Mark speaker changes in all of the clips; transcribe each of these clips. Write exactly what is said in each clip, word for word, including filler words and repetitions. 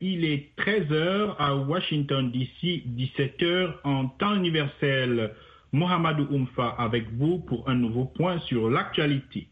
Speaker 1: Il est treize heures à Washington D C, dix-sept heures en temps universel. Mohamedou Oumfa avec vous pour un nouveau point sur l'actualité.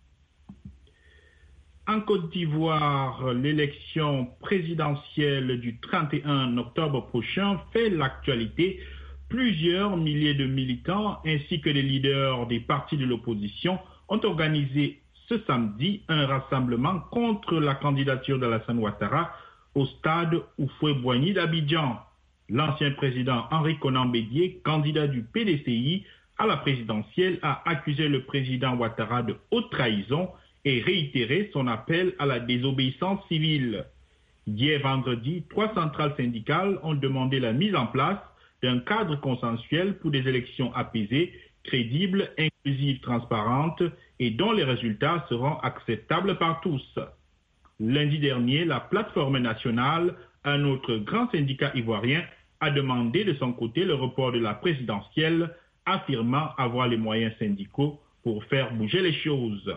Speaker 1: En Côte d'Ivoire, l'élection présidentielle du trente et un octobre prochain fait l'actualité. Plusieurs milliers de militants ainsi que les leaders des partis de l'opposition ont organisé ce samedi un rassemblement contre la candidature d'Alassane Ouattara au stade Houphouët-Boigny d'Abidjan. L'ancien président Henri Konan Bédié, candidat du P D C I à la présidentielle, a accusé le président Ouattara de haute trahison et réitéré son appel à la désobéissance civile. Hier vendredi, trois centrales syndicales ont demandé la mise en place d'un cadre consensuel pour des élections apaisées, crédibles, inclusives, transparentes et dont les résultats seront acceptables par tous. Lundi dernier, la plateforme nationale, un autre grand syndicat ivoirien, a demandé de son côté le report de la présidentielle, affirmant avoir les moyens syndicaux pour faire bouger les choses.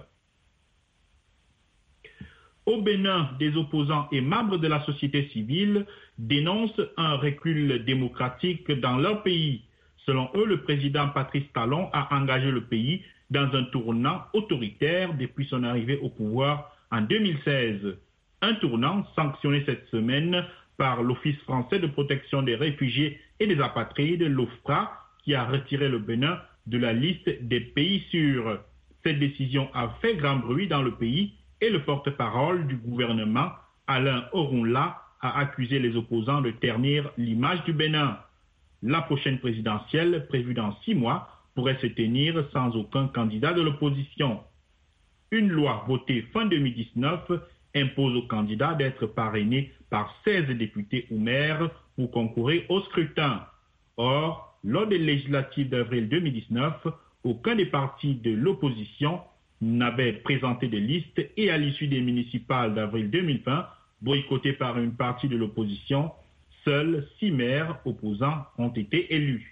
Speaker 1: Au Bénin, des opposants et membres de la société civile dénoncent un recul démocratique dans leur pays. Selon eux, le président Patrice Talon a engagé le pays dans un tournant autoritaire depuis son arrivée au pouvoir en deux mille seize. Un tournant sanctionné cette semaine par l'Office français de protection des réfugiés et des apatrides, l'OFPRA, qui a retiré le Bénin de la liste des pays sûrs. Cette décision a fait grand bruit dans le pays et le porte-parole du gouvernement, Alain Orunla, a accusé les opposants de ternir l'image du Bénin. La prochaine présidentielle, prévue dans six mois, pourrait se tenir sans aucun candidat de l'opposition. Une loi votée fin deux mille dix-neuf impose aux candidats d'être parrainés par seize députés ou maires pour concourir au scrutin. Or, lors des législatives d'avril deux mille dix-neuf, aucun des partis de l'opposition n'avait présenté de liste et à l'issue des municipales d'avril deux mille vingt, boycottées par une partie de l'opposition, seuls six maires opposants ont été élus.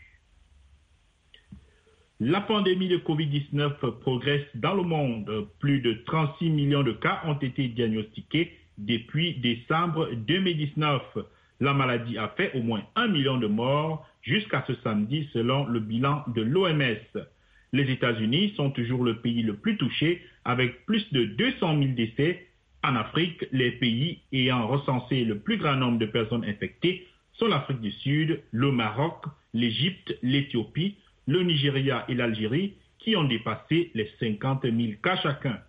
Speaker 1: La pandémie de covid dix-neuf progresse dans le monde. Plus de trente-six millions de cas ont été diagnostiqués depuis décembre deux mille dix-neuf. La maladie a fait au moins un million de morts jusqu'à ce samedi selon le bilan de l'O M S. Les États-Unis sont toujours le pays le plus touché avec plus de deux cent mille décès. En Afrique, les pays ayant recensé le plus grand nombre de personnes infectées sont l'Afrique du Sud, le Maroc, l'Égypte, l'Éthiopie, le Nigeria et l'Algérie qui ont dépassé les cinquante mille cas chacun.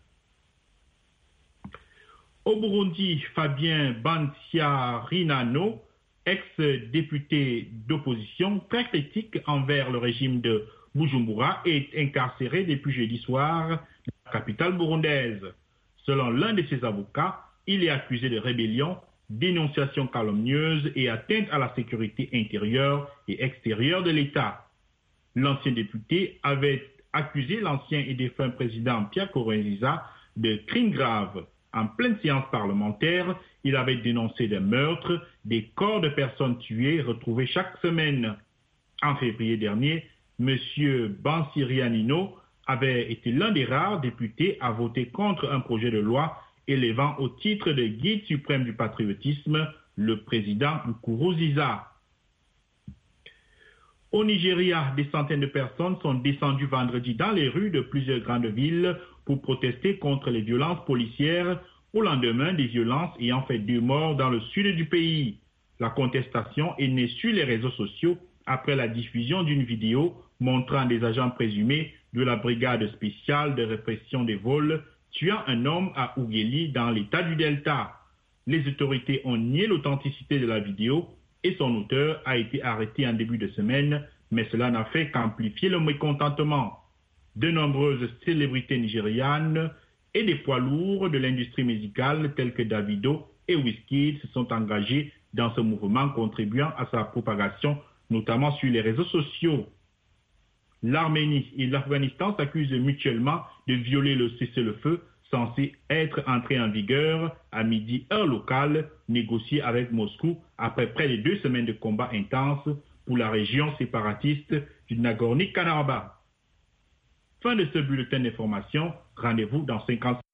Speaker 1: Au Burundi, Fabien Bansiarinano, ex-député d'opposition, très critique envers le régime de Bujumbura, est incarcéré depuis jeudi soir dans la capitale burundaise. Selon l'un de ses avocats, il est accusé de rébellion, dénonciation calomnieuse et atteinte à la sécurité intérieure et extérieure de l'État. L'ancien député avait accusé l'ancien et défunt président Pierre Nkurunziza de crimes graves. En pleine séance parlementaire, il avait dénoncé des meurtres, des corps de personnes tuées retrouvés chaque semaine. En février dernier, M. Bansirianino avait été l'un des rares députés à voter contre un projet de loi élevant au titre de guide suprême du patriotisme le président Nkurunziza. Au Nigeria, des centaines de personnes sont descendues vendredi dans les rues de plusieurs grandes villes pour protester contre les violences policières au lendemain des violences ayant fait deux morts dans le sud du pays. La contestation est née sur les réseaux sociaux après la diffusion d'une vidéo montrant des agents présumés de la brigade spéciale de répression des vols tuant un homme à Ughelli dans l'état du Delta. Les autorités ont nié l'authenticité de la vidéo et son auteur a été arrêté en début de semaine, mais cela n'a fait qu'amplifier le mécontentement. De nombreuses célébrités nigérianes et des poids lourds de l'industrie musicale tels que Davido et Wizkid se sont engagés dans ce mouvement contribuant à sa propagation, notamment sur les réseaux sociaux. L'Arménie et l'Afghanistan s'accusent mutuellement de violer le cessez-le-feu censé être entré en vigueur à midi heure locale, négocié avec Moscou après près de deux semaines de combats intenses pour la région séparatiste du Nagorno-Karabakh. Fin de ce bulletin d'information. Rendez-vous dans cinquante